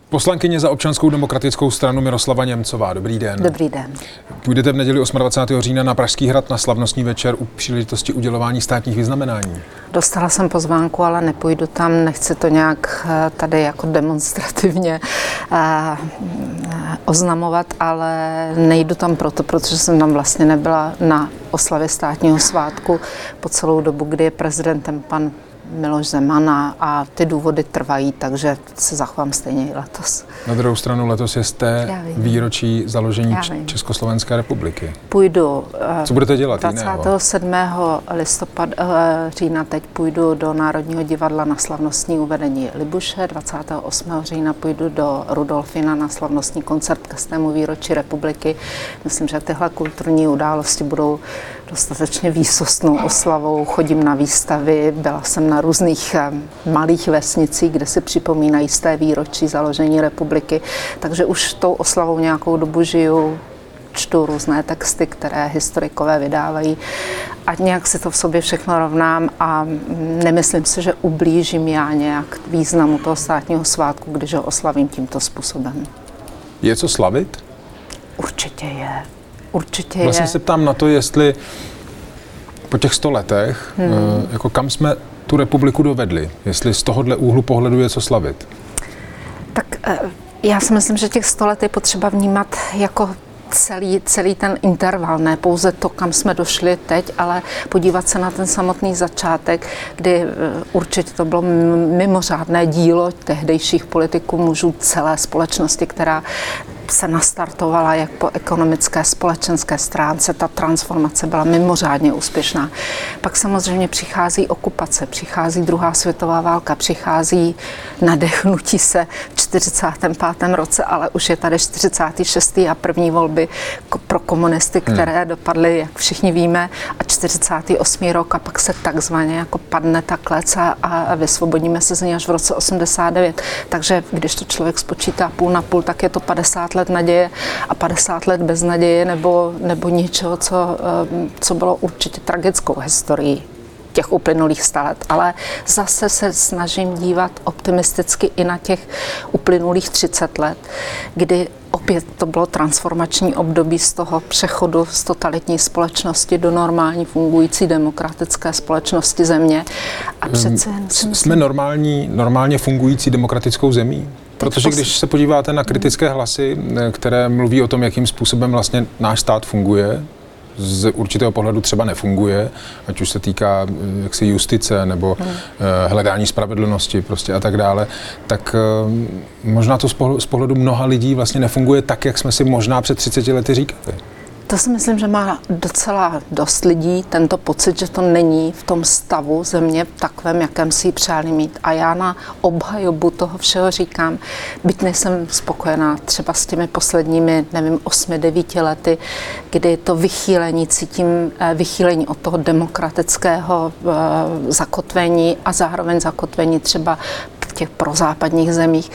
Poslankyně za Občanskou demokratickou stranu Miroslava Němcová. Dobrý den. Dobrý den. Půjdete v neděli 28. října na Pražský hrad na slavnostní večer u příležitosti udělování státních vyznamenání. Dostala jsem pozvánku, ale nepůjdu tam, nechci to nějak tady jako demonstrativně oznamovat, ale nejdu tam protože jsem tam vlastně nebyla na oslavě státního svátku po celou dobu, kdy je prezidentem pan Miloš Zeman a ty důvody trvají, takže se zachovám stejně i letos. Na druhou stranu letos je výročí založení Československé republiky. Půjdu. Co budete dělat 27. října teď půjdu do Národního divadla na slavnostní uvedení Libuše, 28. října půjdu do Rudolfina na slavnostní koncert ke 100. výročí republiky. Myslím, že tyhle kulturní události budou dostatečně výsostnou oslavou. Chodím na výstavy, byla jsem na různých malých vesnicích, kde si připomínají z té výročí založení republiky, takže už tou oslavou nějakou dobu žiju, čtu různé texty, které historikové vydávají a nějak si to v sobě všechno rovnám a nemyslím si, že ublížím já nějak významu toho státního svátku, když ho oslavím tímto způsobem. Je co slavit? Určitě je. Určitě vlastně je. Se ptám na to, jestli po těch 100 letech, jako kam jsme tu republiku dovedli, jestli z tohohle úhlu pohledu je co slavit. Tak já si myslím, že těch 100 let je potřeba vnímat jako celý ten interval, ne pouze to, kam jsme došli teď, ale podívat se na ten samotný začátek, kdy určitě to bylo mimořádné dílo tehdejších politiků, mužů celé společnosti, která se nastartovala jak po ekonomické, společenské stránce. Ta transformace byla mimořádně úspěšná. Pak samozřejmě přichází okupace, přichází druhá světová válka, přichází nadechnutí se v 45. roce, ale už je tady 46. a první volby pro komunisty, které dopadly, jak všichni víme, a 48. rok a pak se takzvaně jako padne ta klec a vysvobodíme se z ní až v roce 89. Takže když to člověk spočítá půl na půl, tak je to 50 let naděje a 50 let bez naděje nebo něčeho, co bylo určitě tragickou historií těch uplynulých 100 let. Ale zase se snažím dívat optimisticky i na těch uplynulých 30 let, kdy opět to bylo transformační období z toho přechodu z totalitní společnosti do normální fungující demokratické společnosti země. A přece jsme normálně fungující demokratickou zemí? Protože když se podíváte na kritické hlasy, které mluví o tom, jakým způsobem vlastně náš stát funguje, z určitého pohledu třeba nefunguje, ať už se týká jaksi justice nebo hledání spravedlnosti prostě a tak dále, tak možná to z pohledu mnoha lidí vlastně nefunguje tak, jak jsme si možná před 30 lety říkali. To si myslím, že má docela dost lidí tento pocit, že to není v tom stavu země takovém, jakém si ji přáli mít. A já na obhajobu toho všeho říkám, byť nejsem spokojená třeba s těmi posledními, 8-9 lety, kdy to cítím vychýlení od toho demokratického zakotvení a zároveň zakotvení třeba v těch prozápadních zemích,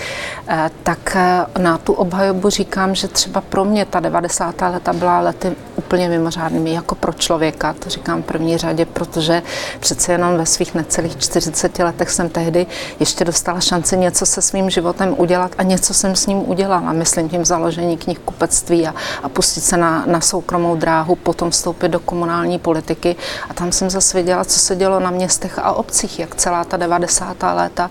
tak na tu obhajobu říkám, že třeba pro mě ta 90. leta byla lety úplně mimořádnými jako pro člověka, to říkám v první řadě, protože přece jenom ve svých necelých 40 letech jsem tehdy ještě dostala šanci něco se svým životem udělat a něco jsem s ním udělala. Myslím tím založení knihkupectví a pustit se na soukromou dráhu, potom vstoupit do komunální politiky a tam jsem zase viděla, co se dělo na městech a obcích, jak celá ta 90. léta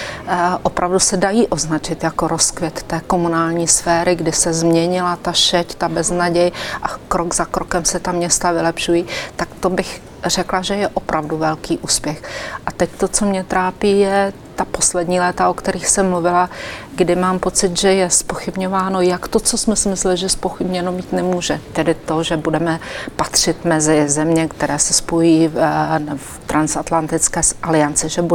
opravdu se dají označit jako rozkvět té komunální sféry, kdy se změnila ta šeť, ta beznaděj a krok za krokem se ta města vylepšují, tak to bych řekla, že je opravdu velký úspěch. A teď to, co mě trápí, je ta poslední léta, o kterých jsem mluvila, kdy mám pocit, že je zpochybňováno jak to, co jsme si mysleli, že zpochybněno být nemůže. Tedy to, že budeme patřit mezi země, které se spojí v transatlantické alianci, že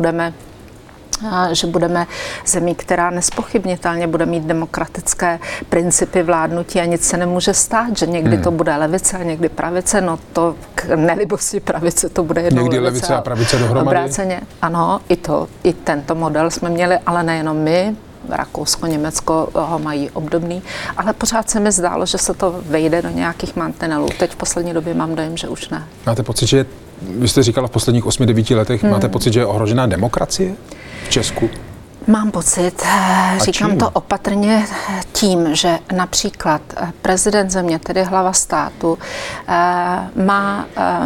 budeme zemí, která nespochybnitelně bude mít demokratické principy vládnutí a nic se nemůže stát, že někdy to bude levice a někdy pravice, no to k nelibosti pravice to bude jednou někdy levice a pravice dohromady. Obráceně, ano, i tento model jsme měli, ale nejenom my, Rakousko, Německo ho mají obdobný, ale pořád se mi zdálo, že se to vejde do nějakých mantinelů. Teď v poslední době mám dojem, že už ne. Máte pocit, že vy jste říkala v posledních 8-9 letech, máte pocit, že je ohrožená demokracie v Česku? Mám pocit, říkám to opatrně tím, že například prezident země, tedy hlava státu, má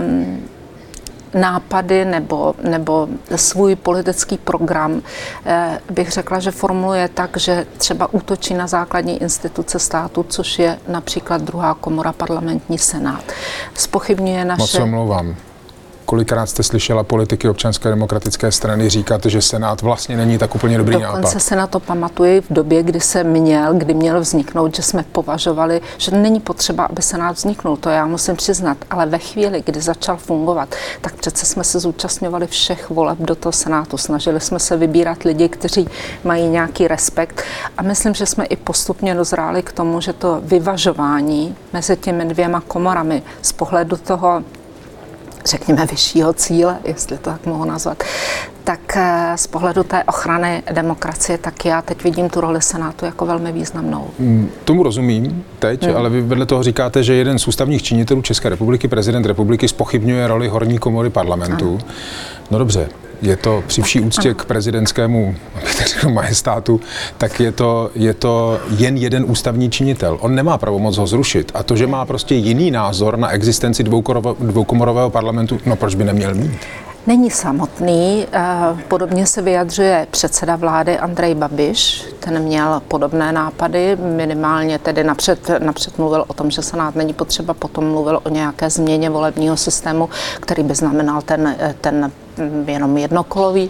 nápady nebo svůj politický program, bych řekla, že formuluje tak, že třeba útočí na základní instituce státu, což je například druhá komora parlamentní Senát. Zpochybňuje naše... Moc se omlouvám. Kolikrát jste slyšela politiky Občanské demokratické strany říkat, že Senát vlastně není tak úplně dobrý nápad? Dokonce se na to pamatuji v době, kdy měl vzniknout, že jsme považovali, že není potřeba, aby Senát vzniknul. To já musím přiznat. Ale ve chvíli, kdy začal fungovat, tak přece jsme se zúčastňovali všech voleb do toho Senátu. Snažili jsme se vybírat lidi, kteří mají nějaký respekt. A myslím, že jsme i postupně dozráli k tomu, že to vyvažování mezi těmi dvěma komorami z pohledu toho, řekněme, vyššího cíle, jestli to tak mohu nazvat, tak z pohledu té ochrany demokracie, tak já teď vidím tu roli Senátu jako velmi významnou. Tomu rozumím teď, ale vy vedle toho říkáte, že jeden z ústavních činitelů České republiky, prezident republiky, zpochybňuje roli horní komory parlamentu. Ano. No dobře, je to při vší úctě k prezidentskému majestátu, tak je to jen jeden ústavní činitel. On nemá pravomoc ho zrušit. A to, že má prostě jiný názor na existenci dvoukomorového parlamentu, no proč by neměl mít? Není samotný, podobně se vyjadřuje předseda vlády Andrej Babiš, ten měl podobné nápady, minimálně tedy napřed mluvil o tom, že Senát není potřeba, potom mluvil o nějaké změně volebního systému, který by znamenal ten jenom jednokolový.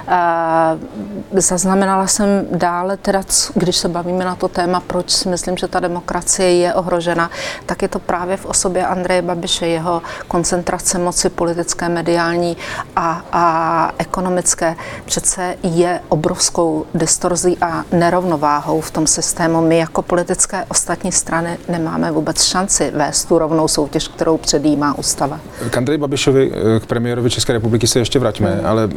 Zaznamenala jsem dále, teda, když se bavíme na to téma, proč si myslím, že ta demokracie je ohrožena, tak je to právě v osobě Andreje Babiše, jeho koncentrace moci politické, mediální a ekonomické přece je obrovskou distorzí a nerovnováhou v tom systému. My jako politické ostatní strany nemáme vůbec šanci vést tu rovnou soutěž, kterou předjímá ústava. K Andreji Babišovi, k premiérovi České republiky se ještě vraťme, ale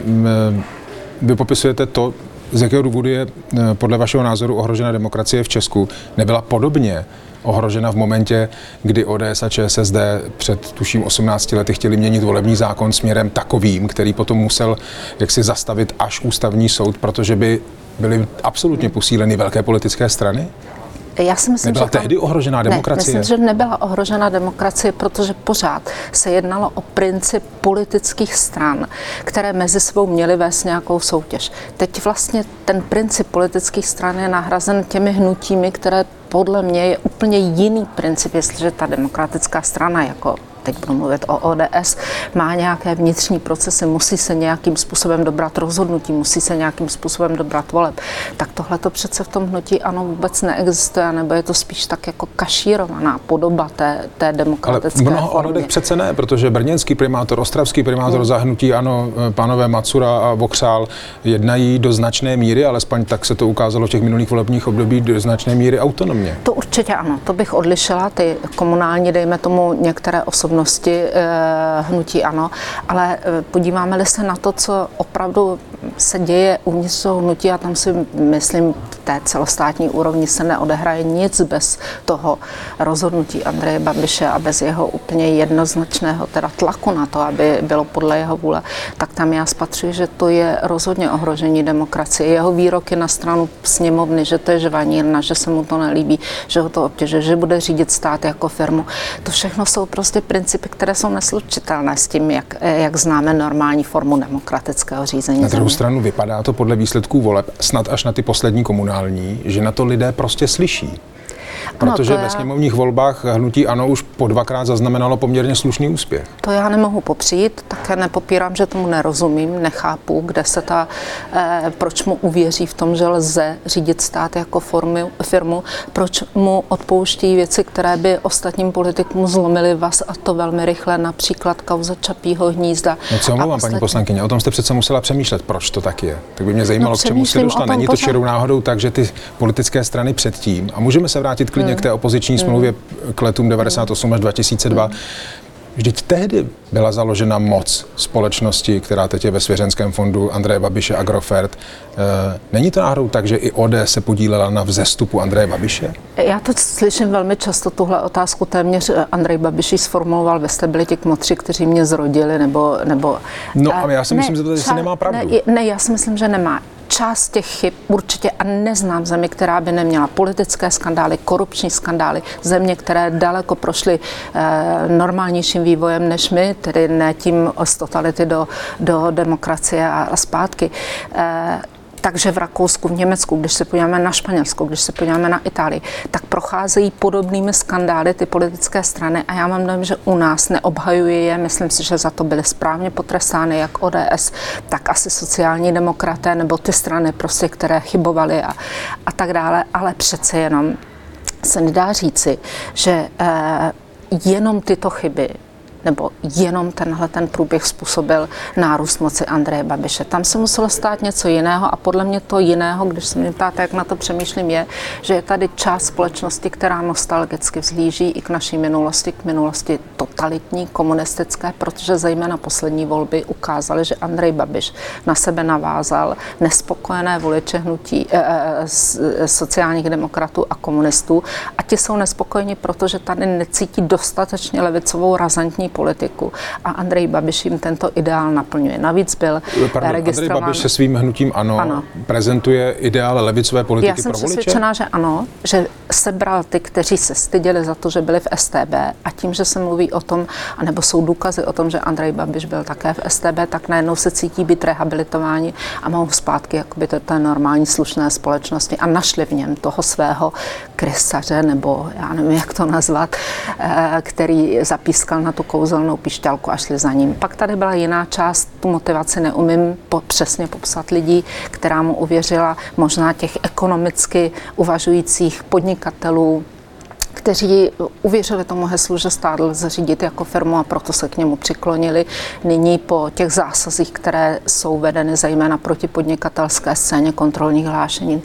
vy popisujete to, z jakého důvodu je podle vašeho názoru ohrožena demokracie v Česku. Nebyla podobně ohrožena v momentě, kdy ODS a ČSSD před tuším 18 lety chtěli měnit volební zákon směrem takovým, který potom musel jaksi zastavit až ústavní soud, protože by byly absolutně posíleny velké politické strany? Já si myslím, nebyla tehdy ohrožená demokracie? Ne, myslím, že nebyla ohrožena demokracie, protože pořád se jednalo o princip politických stran, které mezi sebou měly vést nějakou soutěž. Teď vlastně ten princip politických stran je nahrazen těmi hnutími, které podle mě je úplně jiný princip, jestliže ta demokratická strana, jako teď budu mluvit o ODS, má nějaké vnitřní procesy, musí se nějakým způsobem dobrat rozhodnutí, musí se nějakým způsobem dobrat voleb. Tak tohle to přece v tom hnutí ANO vůbec neexistuje, nebo je to spíš tak jako kašírovaná podoba té demokratické ale v mnoha ohledech přece ne, protože brněnský primátor, ostravský primátor za hnutí ANO, pánové Macura a Vokřál jednají do značné míry, alespoň tak se to ukázalo v těch minulých volebních období, do značné míry autonomně. To určitě ano, to bych odlišila, ty komunální, dejme tomu některé osobnosti hnutí ANO, ale podíváme-li se na to, co opravdu se děje uvnitř toho hnutí, a tam si myslím, v té celostátní úrovni se neodehraje nic bez toho rozhodnutí Andreje Babiše a bez jeho úplně jednoznačného teda tlaku na to, aby bylo podle jeho vůle, tak tam já spatřuji, že to je rozhodně ohrožení demokracie. Jeho výroky na stranu sněmovny, že to je žvanírna, že se mu to nelíbí, že ho to obtěžuje, že bude řídit stát jako firmu. To všechno jsou prostě principy, které jsou neslučitelné s tím, jak známe normální formu demokratického řízení. Na druhou stranu vypadá to podle výsledků voleb, snad až na ty poslední komunální, že na to lidé prostě slyší. Protože ve sněmovních volbách hnutí ANO už po dvakrát zaznamenalo poměrně slušný úspěch. To já nemohu popřít, také nepopírám, že tomu nerozumím, nechápu, kde se proč mu uvěří v tom, že lze řídit stát jako firmu, proč mu odpouští věci, které by ostatním politikům zlomily vaz, a to velmi rychle, například kauza Čapího hnízda. No co omlouvám, paní poslankyně, o tom jste přece musela přemýšlet, proč to tak je. Tak by mě zajímalo, k čemu se došla. Není to čirou náhodou tak, že ty politické strany předtím, a můžeme se vrátit klidně k té opoziční smlouvě k letům 98 až 2002. Vždyť tehdy byla založena moc společnosti, která teď je ve svěřenském fondu Andreje Babiše Agrofert. Není to náhodou tak, že i ODS se podílela na vzestupu Andreje Babiše? Já to slyším velmi často, tuhle otázku téměř Andrej Babiš ji sformuloval, vy jste byli ti kmotři, kteří mě zrodili, nebo... No, ale já si myslím, že to nemá pravdu. Ne, já si myslím, že nemá. část těch chyb určitě, a neznám zemi, která by neměla politické skandály, korupční skandály, země, které daleko prošly normálnějším vývojem než my, tedy ne tím z totality do demokracie a zpátky. Takže v Rakousku, v Německu, když se podíváme na Španělsko, když se podíváme na Itálii, tak procházejí podobnými skandály ty politické strany a já mám dojem, že u nás neobhajuji je, myslím si, že za to byly správně potrestány jak ODS, tak asi sociální demokraté nebo ty strany prostě, které chybovaly a tak dále, ale přece jenom se nedá říci, že jenom tyto chyby nebo jenom ten průběh způsobil nárůst moci Andreje Babiše. Tam se muselo stát něco jiného a podle mě to jiného, když se mě ptáte, jak na to přemýšlím, je, že je tady část společnosti, která nostalgicky vzhlíží i k naší minulosti, k minulosti totalitní, komunistické, protože zejména poslední volby ukázaly, že Andrej Babiš na sebe navázal nespokojené voliče hnutí sociálních demokratů a komunistů a ti jsou nespokojeni, protože tady necítí dostatečně levicovou razantní politiku a Andrej Babiš jim tento ideál naplňuje. Navíc byl registrován... Andrej Babiš se svým hnutím ANO prezentuje ideál levicové politiky pro voliče? Já jsem přesvědčená, že ano, že sebral ty, kteří se styděli za to, že byli v StB a tím, že se mluví o tom, anebo jsou důkazy o tom, že Andrej Babiš byl také v StB, tak najednou se cítí být rehabilitováni a mohou zpátky jakoby to té normální slušné společnosti a našli v něm toho svého krysaře, nebo já nevím, jak to nazvat, který zapískal na tu kouzelnou pišťalku a šli za ním. Pak tady byla jiná část, tu motivaci neumím přesně popsat lidí, která mu uvěřila, možná těch ekonomicky uvažujících podnikatelů, kteří uvěřili tomu heslu, že stát lze řídit jako firmu a proto se k němu přiklonili. Nyní po těch zásazích, které jsou vedeny zejména proti podnikatelské scéně, kontrolních hlášení,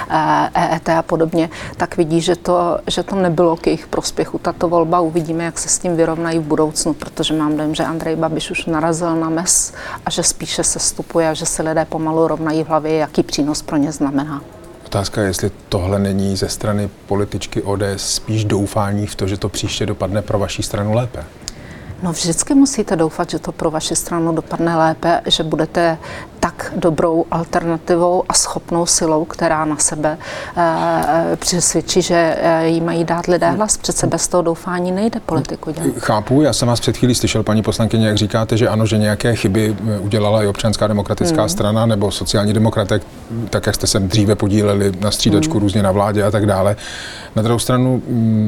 EET a podobně, tak vidí, že to nebylo k jejich prospěchu. Tato volba, uvidíme, jak se s tím vyrovnají v budoucnu, protože mám dojem, že Andrej Babiš už narazil na mez a že spíše se stupuje a že se lidé pomalu rovnají v hlavě, jaký přínos pro ně znamená. Otázka je, jestli tohle není ze strany političky ODS spíš doufání v to, že to příště dopadne pro vaši stranu lépe. No vždycky musíte doufat, že to pro vaši stranu dopadne lépe, že budete tak dobrou alternativou a schopnou silou, která na sebe přesvědčí, že jí mají dát lidé hlas. Přece bez toho doufání nejde politiku dělat. Chápu, já jsem vás před chvílí slyšel, paní poslankyně, jak říkáte, že ano, že nějaké chyby udělala i Občanská demokratická strana nebo sociální demokraté, tak jak jste se dříve podíleli na střídačku různě na vládě a tak dále. Na druhou stranu,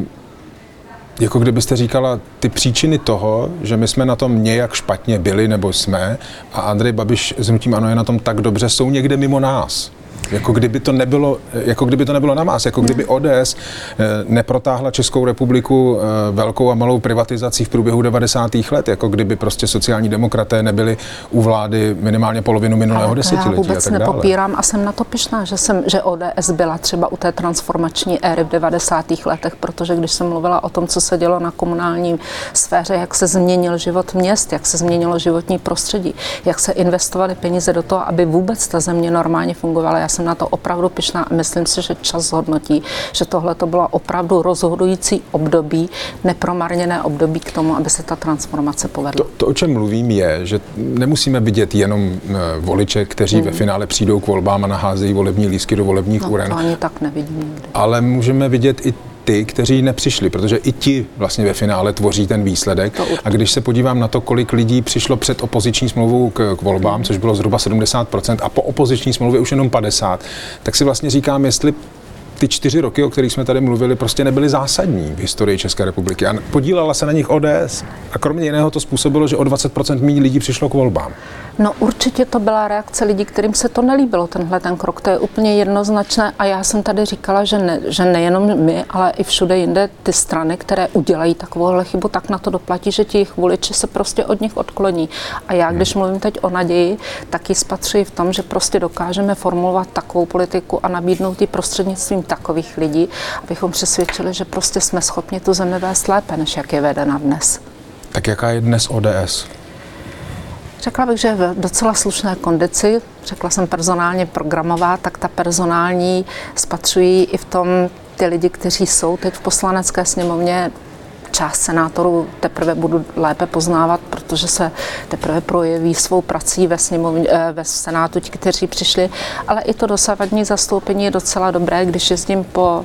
jako kdybyste říkala, ty příčiny toho, že my jsme na tom nějak špatně byli nebo jsme a Andrej Babiš s hnutím ANO je na tom tak dobře, jsou někde mimo nás. Jako kdyby to nebylo na nás, jako kdyby ODS neprotáhla Českou republiku velkou a malou privatizací v průběhu 90. let, jako kdyby prostě sociální demokraté nebyli u vlády minimálně polovinu minulého desetiletí. Já vůbec nepopírám a jsem na to pyšná, že ODS byla třeba u té transformační éry v 90. letech, protože když jsem mluvila o tom, co se dělo na komunální sféře, jak se změnil život měst, jak se změnilo životní prostředí, jak se investovaly peníze do toho, aby vůbec ta země normálně fungovala. Já jsem na to opravdu pyšná a myslím si, že čas zhodnotí, že tohle to bylo opravdu rozhodující období, nepromarněné období k tomu, aby se ta transformace povedla. To, o čem mluvím, je, že nemusíme vidět jenom voliče, kteří ve finále přijdou k volbám a naházejí volební lístky do volebních uren. To ani tak nevidím nikdy. Ale můžeme vidět i ty, kteří nepřišli, protože i ti vlastně ve finále tvoří ten výsledek. A když se podívám na to, kolik lidí přišlo před opoziční smlouvou k volbám, což bylo zhruba 70%, a po opoziční smlouvě už jenom 50%, tak si vlastně říkám, jestli ty 4 roky, o kterých jsme tady mluvili, prostě nebyly zásadní v historii České republiky. A podílela se na nich ODS. A kromě jiného to způsobilo, že o 20% méně lidí přišlo k volbám. No určitě to byla reakce lidí, kterým se to nelíbilo, ten krok. To je úplně jednoznačné a já jsem tady říkala, že nejenom my, ale i všude jinde ty strany, které udělají takovouhle chybu, tak na to doplatí, že ti jejich voliči se prostě od nich odkloní. A já, když mluvím teď o naději, tak ji spatřuji v tom, že prostě dokážeme formulovat takovou politiku a nabídnout ji prostřednictvím takových lidí, abychom přesvědčili, že prostě jsme schopni tu zemi vést lépe, než jak je vedena dnes. Tak jaká je dnes ODS? Řekla bych, že v docela slušné kondici, řekla jsem personálně programová, tak ta personální spatřují i v tom ty lidi, kteří jsou teď v Poslanecké sněmovně, část senátorů teprve budu lépe poznávat, protože se teprve projeví svou prací ve sněmovně, ve senátu ti, kteří přišli, ale i to dosavadní zastoupení je docela dobré, když jezdím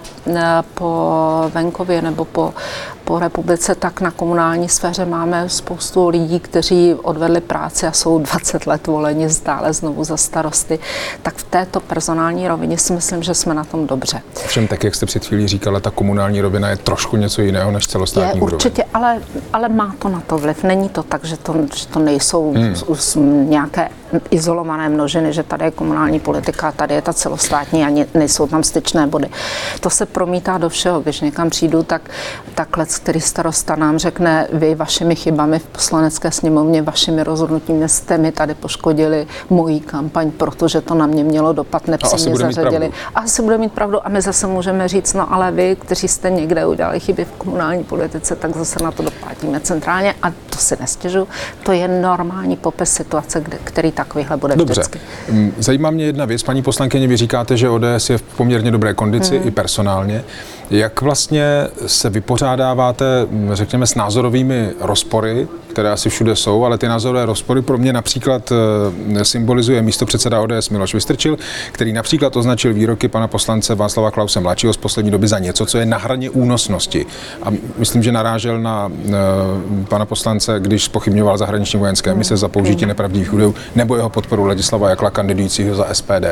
po venkově nebo po republice, tak na komunální sféře máme spoustu lidí, kteří odvedli práci a jsou 20 let voleni stále znovu za starosty. Tak v této personální rovině si myslím, že jsme na tom dobře. Všem tak, jak jste před chvílí říkala, ta komunální rovina je trošku něco jiného než celostátní úroveň. Určitě, ale má to na to vliv. Není to tak, že to nejsou nějaké izolované množiny, že tady je komunální politika, tady je ta celostátní a nejsou tam styčné body. To se promítá do všeho. Když někam přijdu, tak který starosta nám řekne, vy vašimi chybami v poslanecké sněmovně, vašimi rozhodnutími jste mi tady poškodili moji kampaň, protože to na mě mělo dopad, nepřímě zařadili. A asi bude mít pravdu a my zase můžeme říct, no ale vy, kteří jste někde udělali chyby v komunální politice, tak zase na to doplatíme centrálně a to si nestěžuji. To je normální popis situace, který takovýhle bude vždycky. Zajímá mě jedna věc, paní poslankyně, vy říkáte, že ODS je v poměrně dobré kondici i personálně. Jak vlastně se vypořádáváte, řekněme, s názorovými rozpory, které asi všude jsou, ale ty názorové rozpory pro mě například symbolizuje místopředseda ODS Miloš Vystrčil, který například označil výroky pana poslance Václava Klause mladšího z poslední doby za něco, co je na hraně únosnosti. A myslím, že narážel na pana poslance, když zpochybňoval zahraniční vojenské mise za použití nepravdivých údajů nebo jeho podporu Ladislava Jakla, kandidujícího za SPD.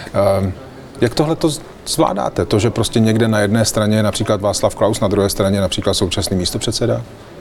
Jak tohle to zvládáte? To, že prostě někde na jedné straně je například Václav Klaus, na druhé straně například současný místopředseda?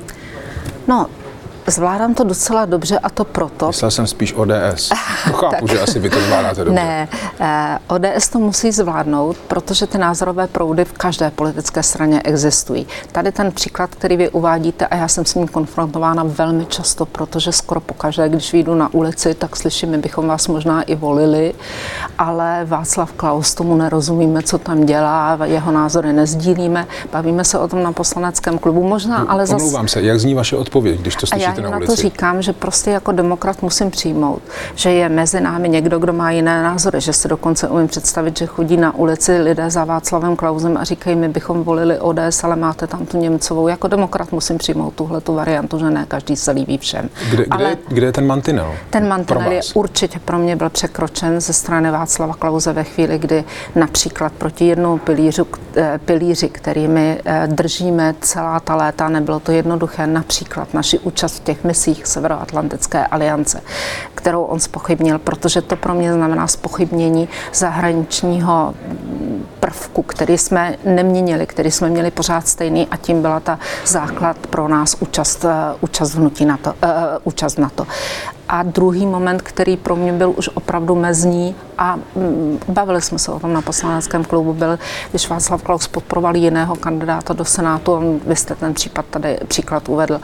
No, zvládám to docela dobře a to proto. Myslel jsem spíš ODS. Chápu, že asi vy to zvládáte dobře. Ne, ODS to musí zvládnout, protože ty názorové proudy v každé politické straně existují. Tady ten příklad, který vy uvádíte, a já jsem s ním konfrontována velmi často, protože skoro pokaždé, když vyjdu na ulici, tak slyším, my bychom vás možná i volili, ale Václav Klaus, tomu nerozumíme, co tam dělá, jeho názory nezdílíme, bavíme se o tom na poslaneckém klubu, možná, ale zase... Omlouvám se, jak zní vaše odpověď, když to slyšíte na ulici? Já to říkám, že prostě jako demokrat musím přijmout, že je mezi námi někdo, kdo má jiné názory, že se dokonce umím představit, že chodí na ulici lidé za Václavem Klausem a říkají, my bychom volili ODS, ale máte tam tu Němcovou. Jako demokrat musím přijmout tuhletu variantu, že ne každý se líbí všem. Kde je ten mantinel? Ten mantinel je určitě pro mě byl překročen ze strany Václava Klause ve chvíli, kdy například proti jednomu pilíři, kterými držíme celá ta léta, nebylo to jednoduché, například naši účast v těch misích Severoatlantické aliance, kterou on zpochybnil, protože to pro mě znamená zpochybnění zahraničního prvku, který jsme neměnili, který jsme měli pořád stejný a tím byla ta základ pro nás účast v hnutí NATO, účast NATO. A druhý moment, který pro mě byl už opravdu mezní a bavili jsme se o tom na poslaneckém klubu, byl, když Václav Klaus podporoval jiného kandidáta do Senátu, vy jste ten příklad uvedl.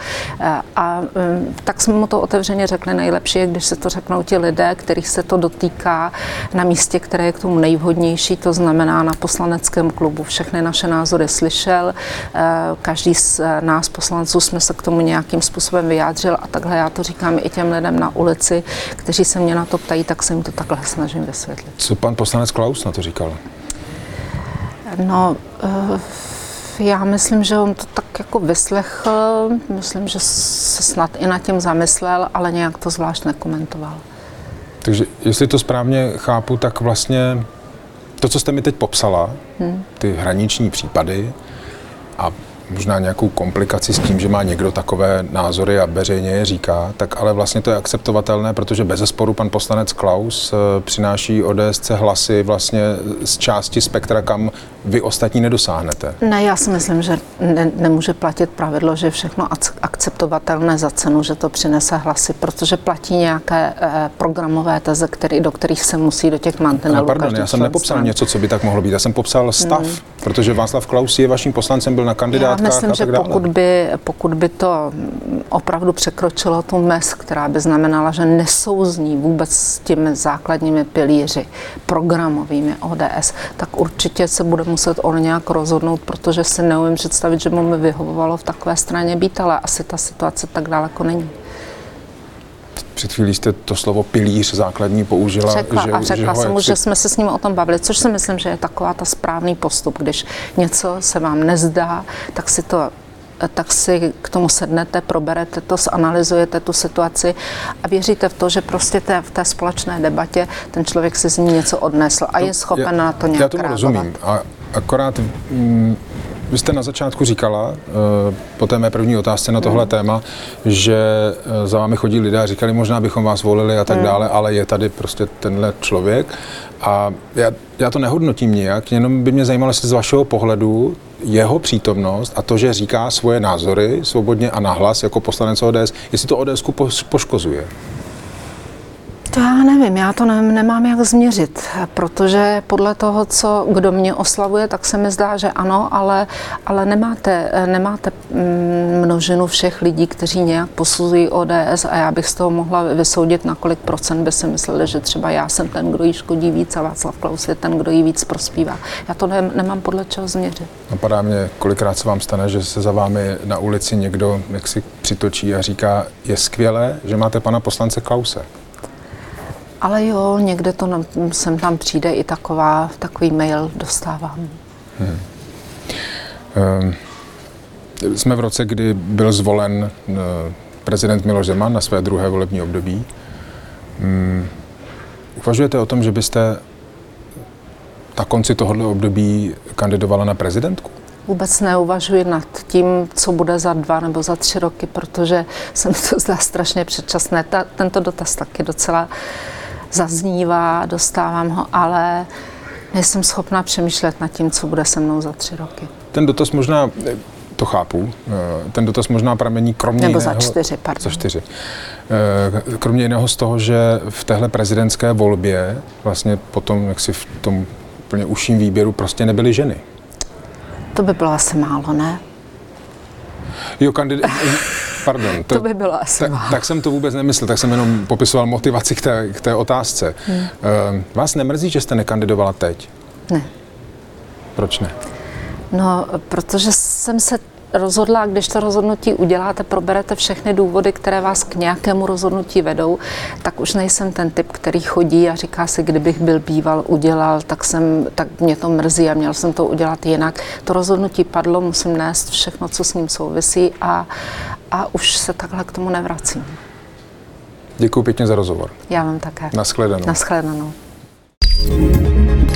A tak jsme mu to otevřeně řekli, nejlepší je, když se to řeknou ti lidé, kterých se to dotýká na místě, které je k tomu nejvhodnější, to znamená na poslaneckém klubu. Všechny naše názory slyšel, každý z nás poslanců jsme se k tomu nějakým způsobem vyjádřil a takhle já to říkám i těm lidem na ulici, kteří se mě na to ptají, tak se jim to takhle snažím vysvětlit. Co pan poslanec Klaus na to říkal? No, já myslím, že on to tak jako vyslechl, myslím, že se snad i nad tím zamyslel, ale nějak to zvlášť nekomentoval. Takže jestli to správně chápu, tak vlastně to, co jste mi teď popsala, ty hraniční případy a možná nějakou komplikaci s tím, že má někdo takové názory a veřejně je říká, tak ale vlastně to je akceptovatelné, protože bezesporu pan poslanec Klaus přináší ODSce hlasy vlastně z části spektra, kam vy ostatní nedosáhnete. Ne, já si myslím, že nemůže platit pravidlo, že je všechno akceptovatelné za cenu, že to přinese hlasy, protože platí nějaké programové teze, do kterých se musí do těch mantinelů. Pardon, já jsem nepopsal něco, co by tak mohlo být. Já jsem popsal stav, protože Václav Klaus je vaším poslancem, byl na kandidátkách. Já myslím, že pokud by to opravdu překročilo tu mez, která by znamenala, že nesouzní vůbec s těmi základními pilíři programovými ODS, tak určitě se bude muset on nějak rozhodnout, protože si neumím představit, že mu by vyhovovalo v takové straně být, ale asi ta situace tak daleko není. Před chvílí jste to slovo pilíř základní použila. Řekla jsem mu, že jsme se s ním o tom bavili, což si myslím, že je taková ta správný postup. Když něco se vám nezdá, tak si to tak si k tomu sednete, proberete to, zanalyzujete tu situaci a věříte v to, že prostě v té společné debatě ten člověk si z ní něco odnesl a je schopen na to nějak Já tomu reagovat. rozumím. A akorát vy jste na začátku říkala, po té mé první otázce na tohle téma, že za vámi chodí lidé a říkali, možná bychom vás volili a tak dále, ale je tady prostě tenhle člověk. A já to nehodnotím nijak, jenom by mě zajímalo, jestli z vašeho pohledu jeho přítomnost a to, že říká svoje názory svobodně a nahlas jako poslanec ODS, jestli to ODSku poškozuje. To já nevím, já to nemám jak změřit, protože podle toho, kdo mě oslavuje, tak se mi zdá, že ano, ale nemáte množinu všech lidí, kteří nějak posuzují ODS a já bych z toho mohla vysoudit, na kolik procent by si mysleli, že třeba já jsem ten, kdo jí škodí víc a Václav Klaus je ten, kdo jí víc prospívá. Já to nemám podle čeho změřit. Napadá mě, kolikrát se vám stane, že se za vámi na ulici někdo jaksi přitočí a říká, je skvělé, že máte pana poslance Klause. Ale jo, někde to sem tam přijde i takový mail dostávám. Jsme v roce, kdy byl zvolen prezident Miloš Zeman na své druhé volební období. Uvažujete o tom, že byste na konci tohoto období kandidovala na prezidentku? Vůbec neuvažuji nad tím, co bude za 2 nebo za 3 roky, protože se mi to zdá strašně předčasné. Tento dotaz taky docela zaznívá, dostávám ho, ale nejsem schopná přemýšlet nad tím, co bude se mnou za 3 roky. Ten dotaz možná, to chápu, ten dotaz možná pramení kromě nebo jiného... za 4, pardon. Za 4. Kromě jiného z toho, že v téhle prezidentské volbě vlastně potom, jak si v tom úplně užším výběru prostě nebyly ženy. To by bylo asi málo, ne? Jo, pardon. To by bylo asi málo. Tak jsem to vůbec nemyslel, tak jsem jenom popisoval motivaci k té otázce. Vás nemrzí, že jste nekandidovala teď? Ne. Proč ne? No, protože jsem se rozhodla, když to rozhodnutí uděláte, proberete všechny důvody, které vás k nějakému rozhodnutí vedou, tak už nejsem ten typ, který chodí a říká si, kdybych byl býval, udělal, tak mě to mrzí a měl jsem to udělat jinak. To rozhodnutí padlo, musím nést všechno, co s ním souvisí a už se takhle k tomu nevracím. Děkuji pěkně za rozhovor. Já vám také. Naschledanou. Naschledanou.